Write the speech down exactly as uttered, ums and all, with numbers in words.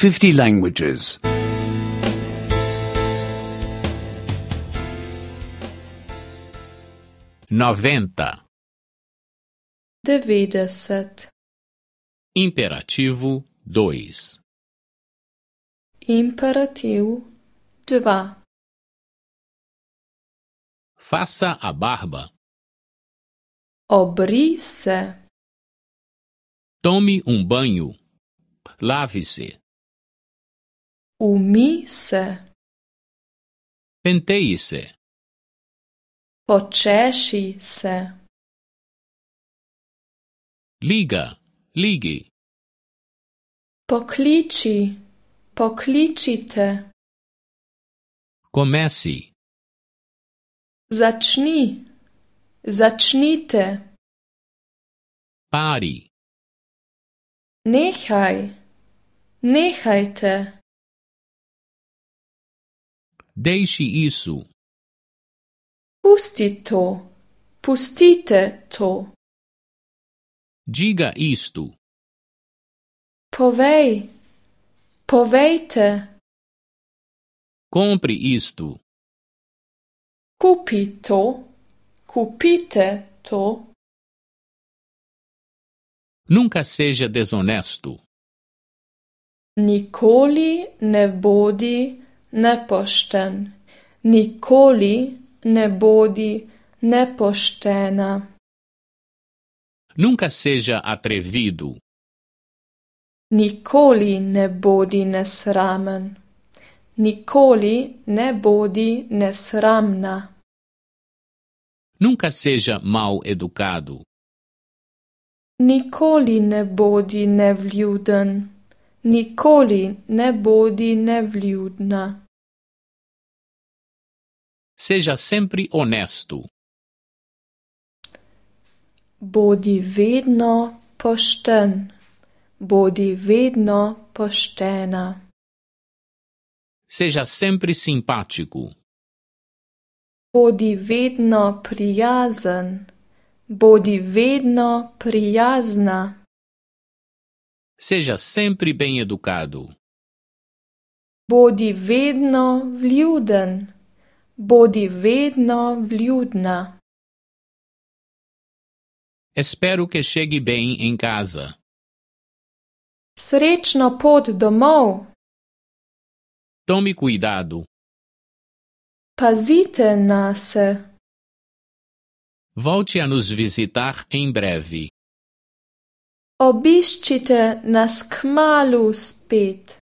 fifty languages. noventa. devetdeset. Imperativo dois. Imperativ dva. Faça a barba. Obri se. Tome um banho. Lave-se. Umi se. Penteie-se. Počeši se. Liga. Ligue. Pokliči. Pokličite. Comece. Začni. Začnite. Pare. Nehaj. Nehajte. Deixe isso. Pusti to. Pustite to. Diga isto. Povej. Povejte. Compre isto. Kupi to. Kupite to. Nunca seja desonesto. Nikoli ne bodi nepošten. Nikoli ne bodi nepoštena. Nunca seja atrevido. Nikoli ne bodi nesramen. Nikoli ne bodi nesramna. Nunca seja mal educado. Nikoli ne bodi nevljuden. Nikoli ne bodi nevljudna. Seja sempre honesto. Bodi vedno pošten. Bodi vedno poštena. Seja sempre simpático. Bodi vedno prijazen. Bodi vedno prijazna. Seja sempre bem educado. Bodi vedno vljuden. Bodi vedno vljudna. Espero que chegue bem em casa. Srečno pot domov. Tome cuidado. Pazite nase. Volte a nos visitar em breve. Obiščite nas kmalu spet.